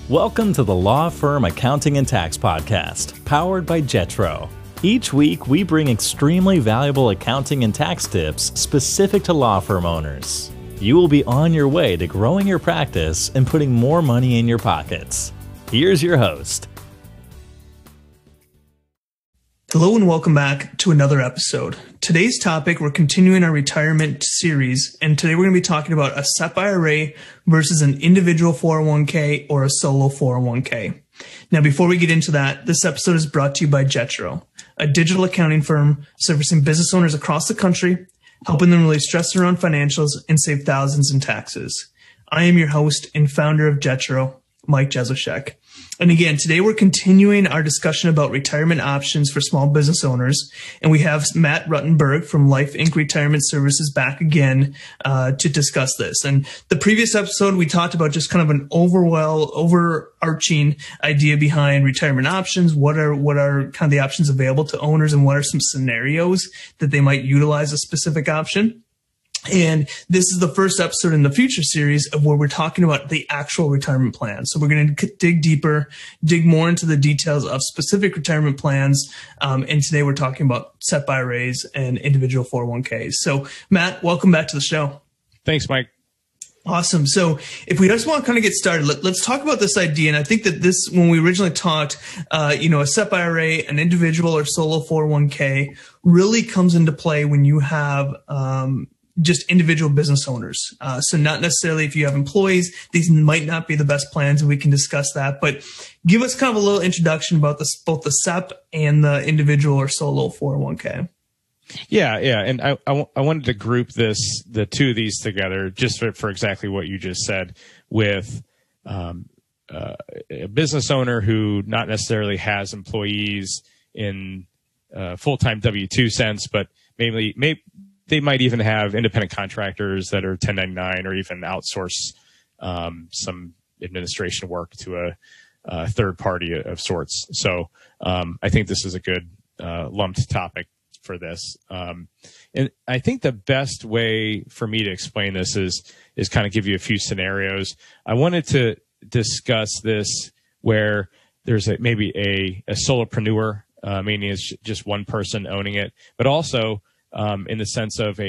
Welcome to the Law Firm Accounting and Tax Podcast, powered by Jetro. Each week, we bring extremely valuable accounting and tax tips specific to law firm owners. You will be on your way to growing your practice and putting more money in your pockets. Here's your host. Hello and welcome back to another episode. Today's topic, we're continuing our retirement series, and today we're going to be talking about a SEP IRA versus an individual 401k or a solo 401k. Now, before we get into that, this episode is brought to you by Jetro, a digital accounting firm servicing business owners across the country, helping them release stress around financials and save thousands in taxes. I am your host and founder of Jetro, Mike Jezoshek. And again, today we're continuing our discussion about retirement options for small business owners. And we have Matt Ruttenberg from Life Inc. Retirement Services back again to discuss this. And the previous episode, we talked about just kind of an overarching idea behind retirement options. What are kind of the options available to owners, and what are some scenarios that they might utilize a specific option? And this is the first episode in the future series of where we're talking about the actual retirement plan. So we're going to dig deeper, dig more into the details of specific retirement plans. And today we're talking about SEP IRAs and individual 401ks. So Matt, welcome back to the show. Thanks, Mike. Awesome. So if we just want to kind of get started, let's talk about this idea. And I think that this, when we originally talked, a SEP IRA, an individual or solo 401k really comes into play when you have, just individual business owners. So not necessarily if you have employees, these might not be the best plans, and we can discuss that. But give us kind of a little introduction about this, both the SEP and the individual or solo 401k. Yeah. And I wanted to group the two of these together just for exactly what you just said, with a business owner who not necessarily has employees in full-time W-2 sense, but maybe they might even have independent contractors that are 1099 or even outsource some administration work to a third party of sorts. So I think this is a good lumped topic for this. And I think the best way for me to explain this is kind of give you a few scenarios. I wanted to discuss this where there's maybe a solopreneur, meaning it's just one person owning it, but also in the sense of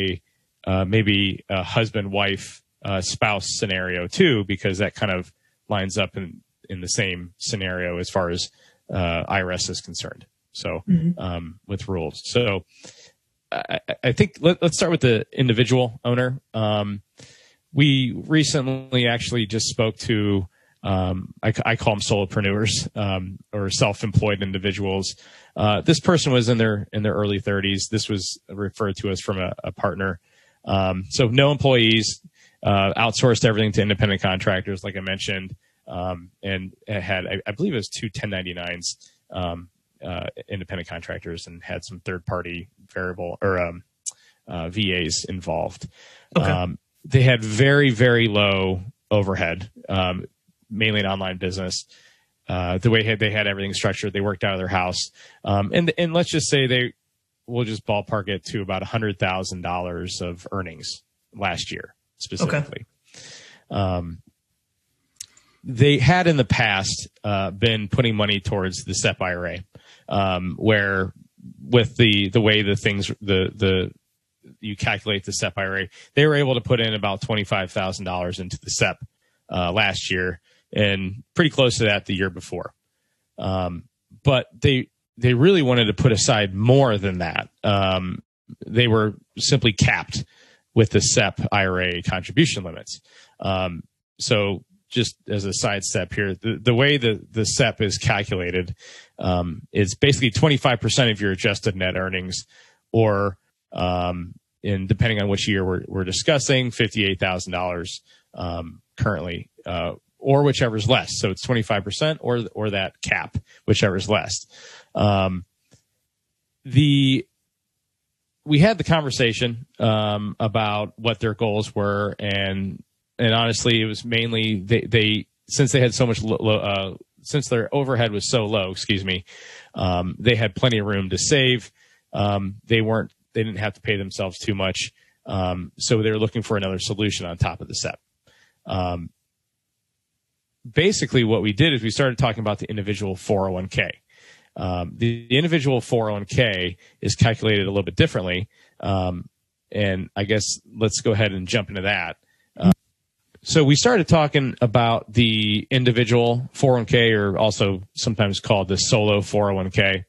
maybe a husband, wife, spouse scenario too, because that kind of lines up in the same scenario as far as IRS is concerned. So with rules. So I think let's start with the individual owner. We recently actually just spoke to I call them solopreneurs or self-employed individuals. This person was in their early 30s. This was referred to us from a partner. So no employees, outsourced everything to independent contractors, like I mentioned, and had I believe it was 2 1099s, independent contractors, and had some third-party variable or VAs involved. Okay. They had very, very low overhead. Mainly an online business. The way they had everything structured, they worked out of their house. And let's just say we'll just ballpark it to about $100,000 of earnings last year, specifically. Okay. They had in the past been putting money towards the SEP IRA, where with the way the things, you calculate the SEP IRA, they were able to put in about $25,000 into the SEP last year, and pretty close to that the year before. But they really wanted to put aside more than that. They were simply capped with the SEP IRA contribution limits. So just as a side step here, the way the SEP is calculated is basically 25% of your adjusted net earnings, or depending on which year we're discussing, $58,000 currently, or whichever's less. So it's 25% or that cap, whichever's less. We had the conversation about what their goals were, and honestly, it was mainly they since they had so much since their overhead was so low, they had plenty of room to save. They didn't have to pay themselves too much, so they were looking for another solution on top of the SEP. basically what we did is we started talking about the individual 401k. The individual 401k is calculated a little bit differently. And I guess let's go ahead and jump into that. So we started talking about the individual 401k, or also sometimes called the solo 401k,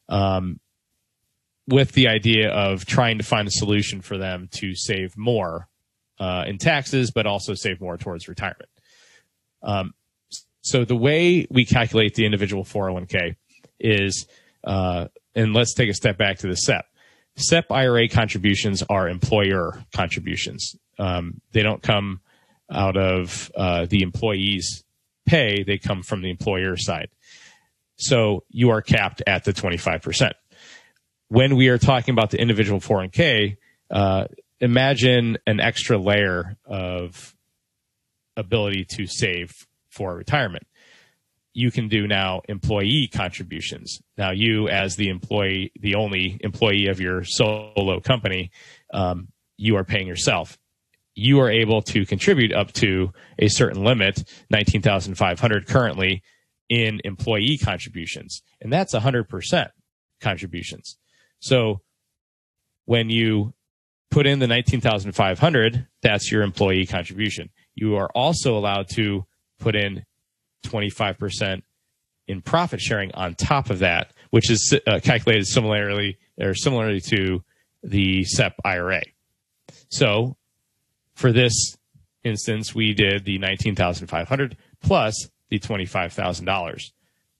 with the idea of trying to find a solution for them to save more in taxes, but also save more towards retirement. So the way we calculate the individual 401k is, and let's take a step back to the SEP. SEP IRA contributions are employer contributions. They don't come out of the employee's pay. They come from the employer side. So you are capped at the 25%. When we are talking about the individual 401k, imagine an extra layer of ability to save for retirement. You can do now employee contributions. Now, you as the employee, the only employee of your solo company, you are paying yourself. You are able to contribute up to a certain limit, $19,500 currently, in employee contributions, and that's 100% contributions. So when you put in the $19,500, that's your employee contribution. You are also allowed to put in 25% in profit sharing on top of that, which is calculated similarly to the SEP IRA. So for this instance, we did the $19,500 plus the $25,000.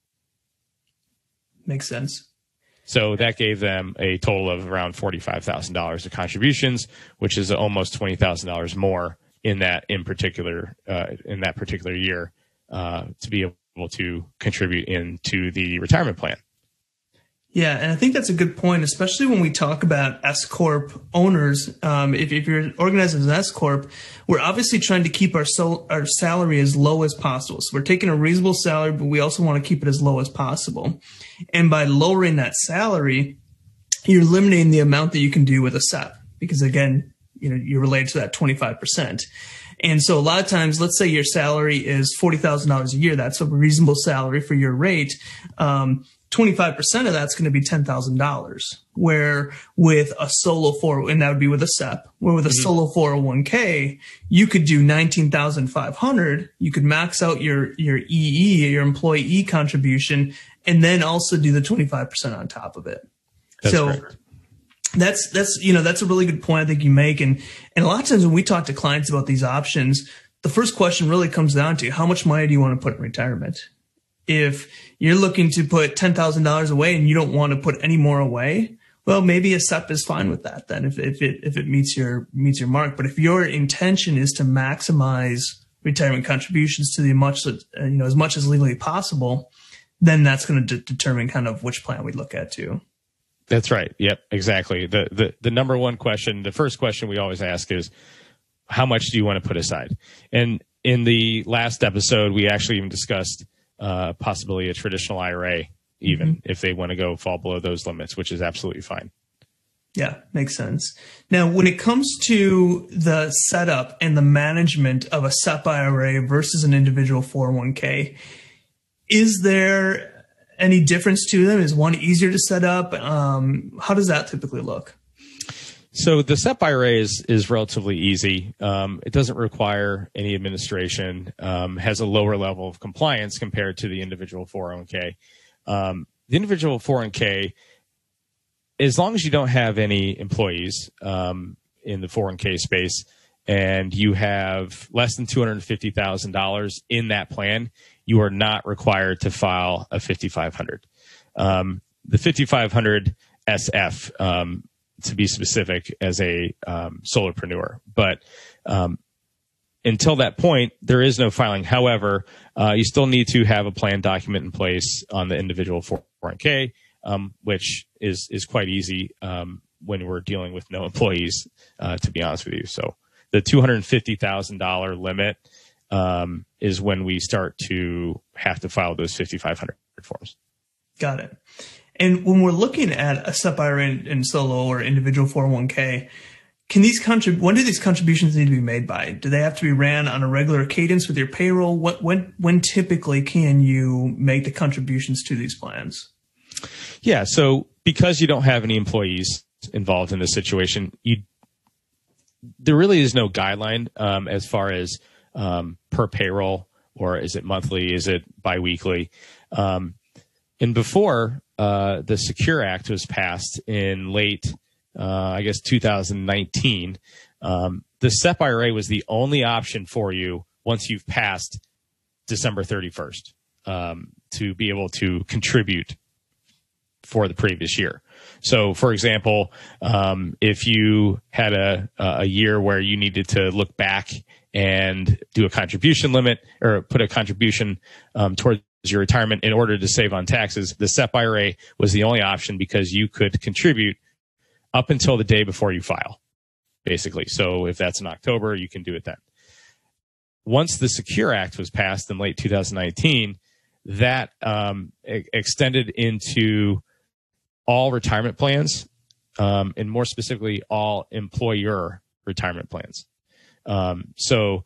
Makes sense. So that gave them a total of around $45,000 of contributions, which is almost $20,000 more in that particular year, to be able to contribute into the retirement plan. Yeah, and I think that's a good point, especially when we talk about S Corp owners. If you're organized as an S Corp, we're obviously trying to keep our salary as low as possible. So we're taking a reasonable salary, but we also want to keep it as low as possible. And by lowering that salary, you're limiting the amount that you can do with a SEP, because again, you're related to that 25%. And so a lot of times, let's say your salary is $40,000 a year. That's a reasonable salary for your rate. 25% of that's going to be $10,000. Where with a solo and that would be with a SEP, where with a solo 401k, you could do $19,500. You could max out your EE, your employee contribution, and then also do the 25% on top of it. That's correct. That's a really good point I think you make. And a lot of times when we talk to clients about these options, the first question really comes down to how much money do you want to put in retirement? If you're looking to put $10,000 away and you don't want to put any more away, well, maybe a SEP is fine with that then if it meets your mark. But if your intention is to maximize retirement contributions to as much as legally possible, then that's going to determine kind of which plan we look at too. That's right. Yep, exactly. The number one question, the first question we always ask is, how much do you want to put aside? And in the last episode, we actually even discussed possibly a traditional IRA, even if they want to fall below those limits, which is absolutely fine. Yeah, makes sense. Now, when it comes to the setup and the management of a SEP IRA versus an individual 401k, is there any difference to them? Is one easier to set up? How does that typically look? So the SEP IRA is relatively easy. It doesn't require any administration, has a lower level of compliance compared to the individual 401k. The individual 401k, as long as you don't have any employees in the 401k space and you have less than $250,000 in that plan, you are not required to file a 5500. The 5500 SF, to be specific, as a solopreneur. But until that point, there is no filing. However, you still need to have a plan document in place on the individual 401k, which is quite easy when we're dealing with no employees, to be honest with you. So the $250,000 limit is when we start to have to file those 5500 forms. Got it. And when we're looking at a SEP IRA and solo or individual 401k, when do these contributions need to be made by? Do they have to be ran on a regular cadence with your payroll? When typically can you make the contributions to these plans? Yeah. So because you don't have any employees involved in this situation, there really is no guideline as far as per payroll, or is it monthly? Is it biweekly? And before the Secure Act was passed in late, 2019, the SEP IRA was the only option for you once you've passed December 31st to be able to contribute for the previous year. So, for example, if you had a year where you needed to look back and do a contribution limit or put a contribution towards your retirement in order to save on taxes, the SEP IRA was the only option because you could contribute up until the day before you file, basically. So if that's in October, you can do it then. Once the Secure Act was passed in late 2019, that extended into all retirement plans, and more specifically, all employer retirement plans. So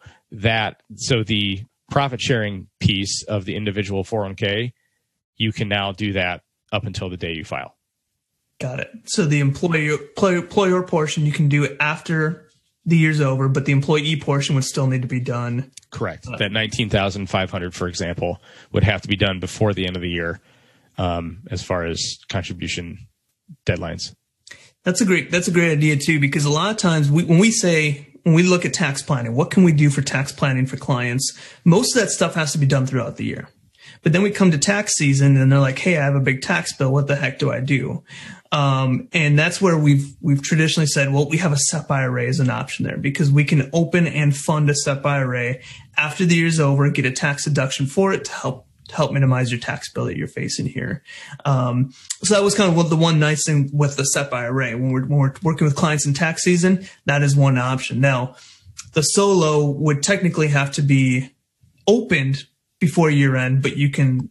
the profit sharing piece of the individual 401k, you can now do that up until the day you file. Got it. So the employer portion you can do it after the year's over, but the employee portion would still need to be done. Correct. That $19,500, for example, would have to be done before the end of the year, as far as contribution deadlines. That's a great idea too, because a lot of times when we look at tax planning, what can we do for tax planning for clients? Most of that stuff has to be done throughout the year. But then we come to tax season and they're like, hey, I have a big tax bill. What the heck do I do? And that's where we've traditionally said, well, we have a SEP IRA as an option there because we can open and fund a SEP IRA after the year's over, get a tax deduction for it to help minimize your tax bill that you're facing here. So that was kind of the one nice thing with the SEP IRA. When we're working with clients in tax season, that is one option. Now, the solo would technically have to be opened before year end, but you can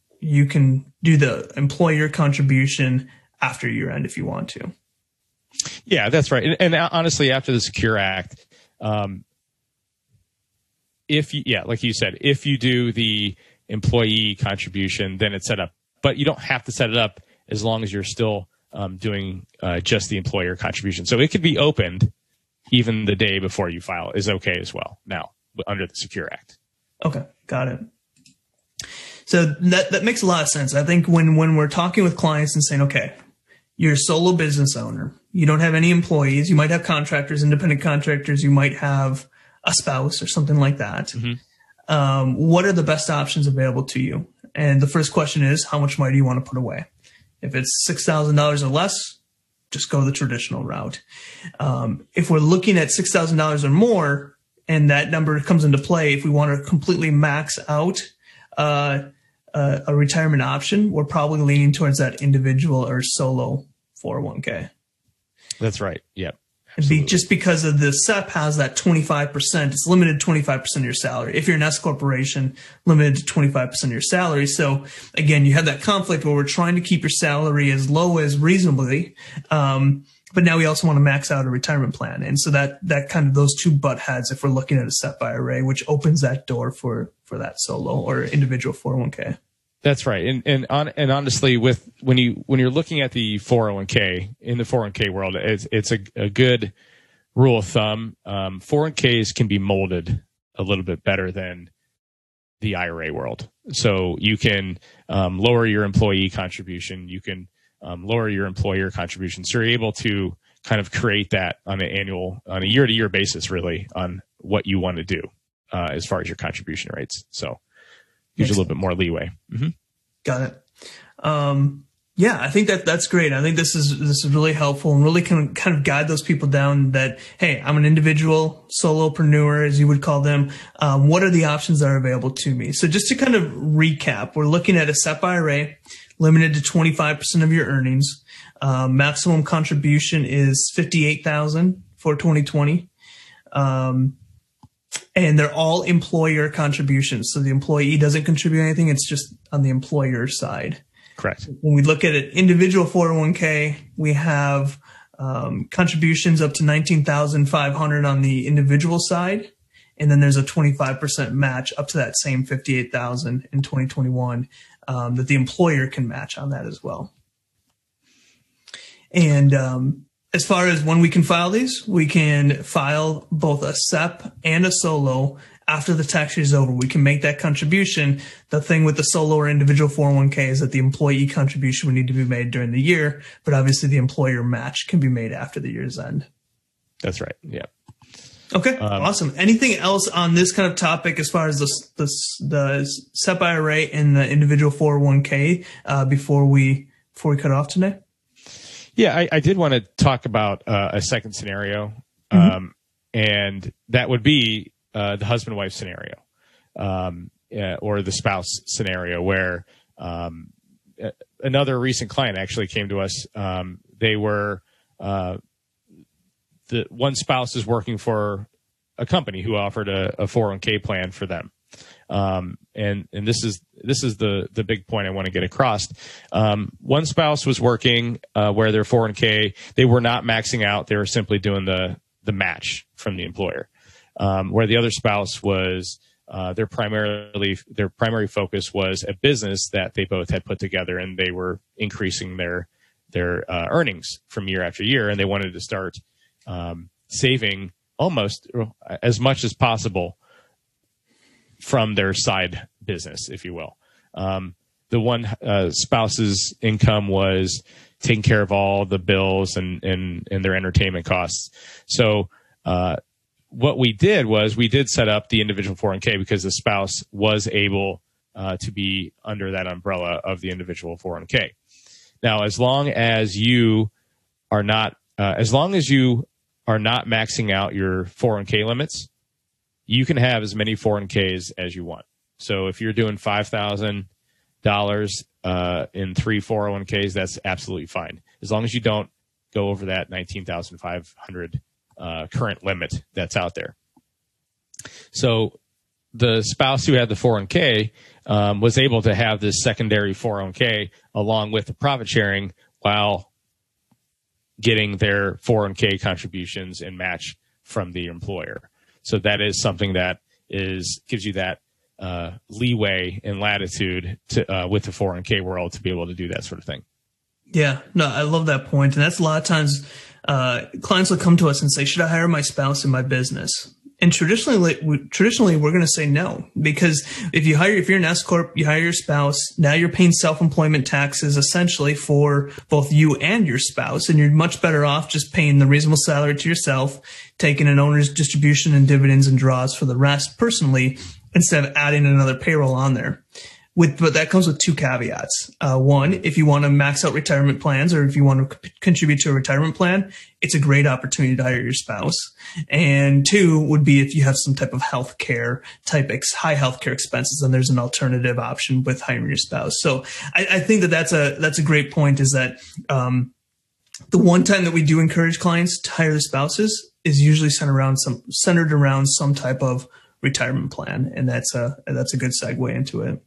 do the employer contribution after year end if you want to. Yeah, that's right. And honestly, after the Secure Act, like you said, if you do the employee contribution, then it's set up. But you don't have to set it up as long as you're still doing just the employer contribution. So it could be opened even the day before you file is okay as well now under the Secure Act. Okay, got it. So that makes a lot of sense. I think when we're talking with clients and saying, okay, you're a solo business owner, you don't have any employees, you might have contractors, independent contractors, you might have a spouse or something like that. Mm-hmm. What are the best options available to you? And the first question is, how much money do you want to put away? If it's $6,000 or less, just go the traditional route. If we're looking at $6,000 or more, and that number comes into play, if we want to completely max out a retirement option, we're probably leaning towards that individual or solo 401k. That's right. Yep. Just because of the SEP has that 25%, it's limited to 25% of your salary. If you're an S corporation, limited to 25% of your salary. So again, you have that conflict where we're trying to keep your salary as low as reasonably. But now we also want to max out a retirement plan. And so that kind of those two butt heads if we're looking at a SEP IRA, which opens that door for that solo or individual 401k. That's right. And honestly, when you're looking at the 401k in the 401k world, it's a good rule of thumb. 401ks can be molded a little bit better than the IRA world. So you can lower your employee contribution. You can lower your employer contribution. So you're able to kind of create that on a year-to-year basis, really, on what you want to do as far as your contribution rates. So gives you a little bit more leeway. Mm-hmm. Got it. Yeah, I think that's great. I think this is really helpful and really can kind of guide those people down that, hey, I'm an individual solopreneur, as you would call them. What are the options that are available to me? So just to kind of recap, we're looking at a SEP IRA limited to 25% of your earnings. Maximum contribution is $58,000 for 2020. And they're all employer contributions. So the employee doesn't contribute anything. It's just on the employer side. Correct. When we look at an individual 401k, we have contributions up to $19,500 on the individual side. And then there's a 25% match up to that same $58,000 in 2021 that the employer can match on that as well. And as far as when we can file these, we can file both a SEP and a solo after the tax year is over. We can make that contribution. The thing with the solo or individual 401k is that the employee contribution would need to be made during the year, but obviously the employer match can be made after the year's end. That's right. Yeah. Okay, awesome. Anything else on this kind of topic as far as the SEP IRA and the individual 401k before we cut off today? Yeah, I did want to talk about a second scenario, and that would be the husband-wife scenario, or the spouse scenario, where another recent client actually came to us. They were the one spouse is working for a company who offered a 401k plan for them. And this is the big point I want to get across. One spouse was working where their 401k, they were not maxing out. They were simply doing the match from the employer. Where the other spouse was, their primary focus was a business that they both had put together, and they were increasing their earnings from year after year. And they wanted to start saving almost as much as possible from their side business, if you will. The one spouse's income was taking care of all the bills and their entertainment costs. So what we did was we did set up the individual 401k because the spouse was able to be under that umbrella of the individual 401k. Now, as long as you are not maxing out your 401k limits, you can have as many 401ks as you want. So if you're doing $5,000 in 3 401ks, that's absolutely fine, as long as you don't go over that $19,500 current limit that's out there. So the spouse who had the 401k was able to have this secondary 401k along with the profit sharing while getting their 401k contributions and match from the employer. So that is something that gives you that leeway and latitude to with the 401k world to be able to do that sort of thing. Yeah, no, I love that point. And that's a lot of times clients will come to us and say, should I hire my spouse in my business? And traditionally we're going to say no, because if you're an S corp, you hire your spouse. Now you're paying self-employment taxes essentially for both you and your spouse, and you're much better off just paying the reasonable salary to yourself, taking an owner's distribution and dividends and draws for the rest personally, instead of adding another payroll on there. But that comes with 2 caveats. One, if you want to max out retirement plans, or if you want to contribute to a retirement plan, it's a great opportunity to hire your spouse. And 2 would be if you have some type of high healthcare expenses, then there's an alternative option with hiring your spouse. So I think that's a great point, is that the one time that we do encourage clients to hire their spouses is usually centered around some type of retirement plan, and that's a good segue into it.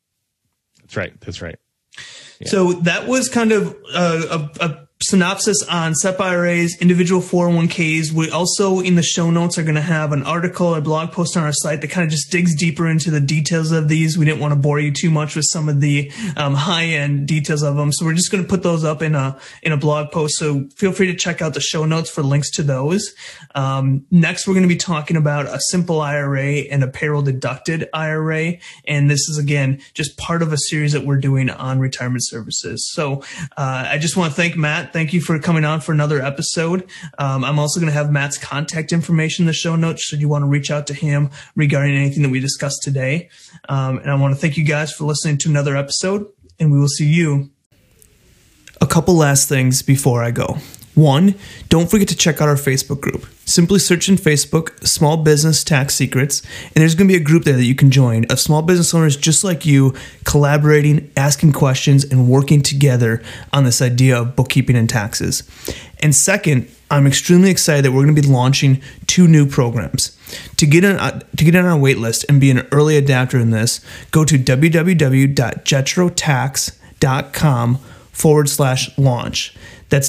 That's right. Yeah. So that was kind of a synopsis on SEP IRAs, individual 401ks. We also, in the show notes, are going to have an article, a blog post on our site that kind of just digs deeper into the details of these. We didn't want to bore you too much with some of the high-end details of them, so we're just going to put those up in a blog post. So feel free to check out the show notes for links to those. Next, we're going to be talking about a simple IRA and a payroll-deducted IRA, and this is, again, just part of a series that we're doing on retirement services. So I just want to thank Matt. Thank you for coming on for another episode. I'm also going to have Matt's contact information in the show notes should you want to reach out to him regarding anything that we discussed today. And I want to thank you guys for listening to another episode, and we will see you. A couple last things before I go. 1, don't forget to check out our Facebook group. Simply search in Facebook, Small Business Tax Secrets, and there's going to be a group there that you can join of small business owners just like you, collaborating, asking questions, and working together on this idea of bookkeeping and taxes. And second, I'm extremely excited that we're going to be launching 2 new programs. To get on our wait list and be an early adapter in this, go to www.jetrotax.com/ www.jetrotax.com/launch. That's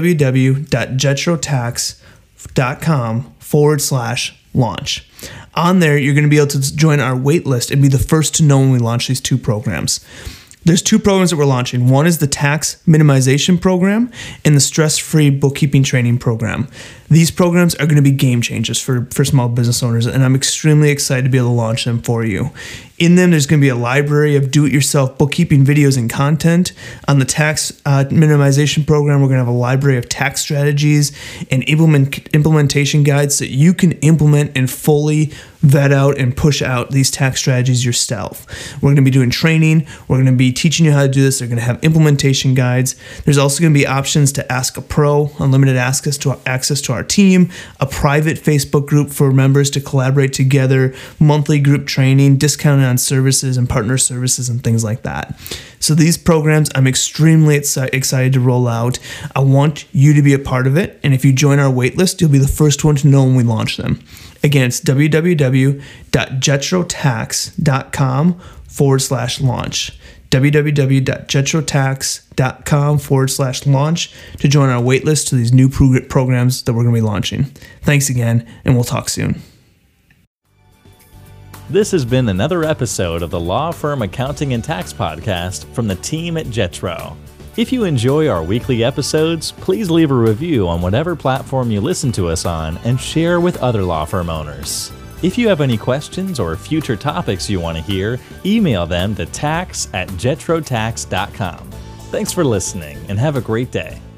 www.jetrotax.com/launch. On there, you're going to be able to join our wait list and be the first to know when we launch these two programs. There's two programs that we're launching. One is the tax minimization program and the stress-free bookkeeping training program. These programs are going to be game changers for small business owners, and I'm extremely excited to be able to launch them for you. In them, there's going to be a library of do-it-yourself bookkeeping videos and content. On the tax minimization program, we're going to have a library of tax strategies and implementation guides so you can implement and fully vet out and push out these tax strategies yourself. We're going to be doing training. We're going to be teaching you how to do this. They're going to have implementation guides. There's also going to be options to ask a pro, unlimited access to our team, a private Facebook group for members to collaborate together, monthly group training, discounted on services and partner services and things like that. So these programs I'm extremely excited to roll out. I want you to be a part of it. And if you join our waitlist, you'll be the first one to know when we launch them. Again, it's www.jetrotax.com/launch. www.jetrotax.com/launch to join our waitlist to these new programs that we're going to be launching. Thanks again, and we'll talk soon. This has been another episode of the Law Firm Accounting and Tax Podcast from the team at Jetro. If you enjoy our weekly episodes, please leave a review on whatever platform you listen to us on and share with other law firm owners. If you have any questions or future topics you want to hear, email them to tax@jetrotax.com. Thanks for listening and have a great day.